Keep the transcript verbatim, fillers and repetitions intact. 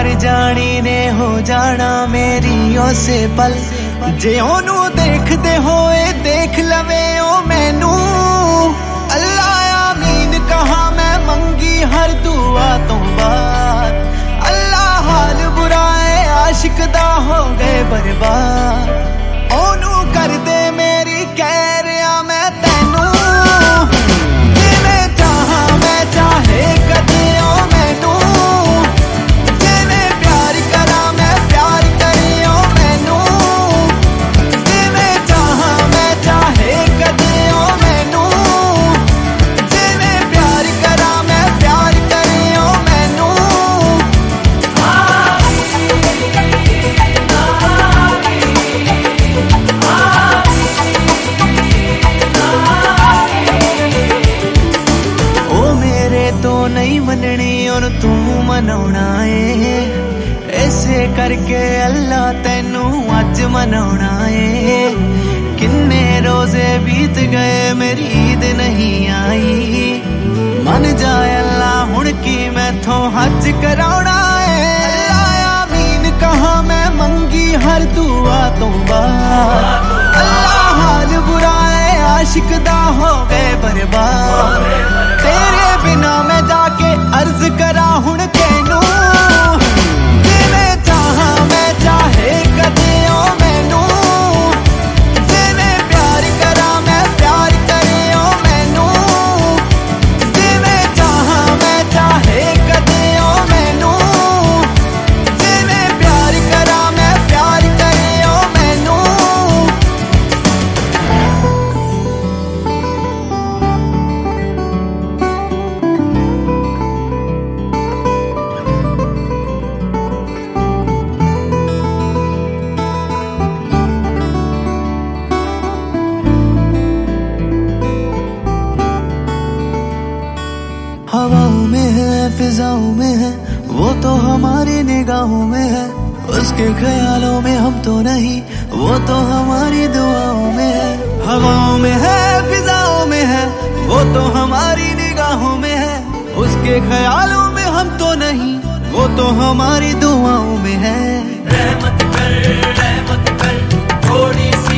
मर जानी ने हो जाना मेरी उसे पल जे ओनू देखदे होए देख लवे ओ मैनू अल्लाह आमीन कहा मैं मंगी हर दुआ तो बाद अल्लाह हाल बुरा है आशिक दा हो गए बर्बाद ओनू कर दे मेरी कह रहा मैं तैनू जिवें चाहा मैं चाहे कदे ओ मैनू जिवें प्यार करा मैं प्यार करे ओ मैनू जिवें चाहा मैं चाहे कदे ओ मैनू जिवें प्यार करा मैं प्यार करे ओ मैनू तो नहीं मननी और तू मनाउना है ऐसे करके अल्लाह तेनू अज मनाउना है किन्ने रोजे बीत गए मेरी ईद नहीं आई मन जाए अल्लाह हुण की मैथों हज कराउना है अल्लाह आमीन कहा मैं मंगी हर दुआ तो बाद अल्लाह हाल बुरा है आशिक दा हो गए बर्बाद तेरे बिना मैं जाके अर्ज करा हुण तेनू जिवें चाहा मैं चाहे कदे ओ मैनू जिवें प्यार करा मैं प्यार करे ओ मैनू जिवें चाहा मैं चाहे कदे ओ मैनू जिवें प्यार करा मैं प्यार करे ओ मैनू हवाओं में है फिजाओं में है वो तो हमारी निगाहों में है उसके ख्यालों में हम तो नहीं वो तो हमारी दुआओं में है हवाओं में है फिजाओं में है वो तो हमारी निगाहों में है उसके ख्यालों में हम तो नहीं वो तो हमारी दुआओं में है रहमत कर रहमत कर थोड़ी सी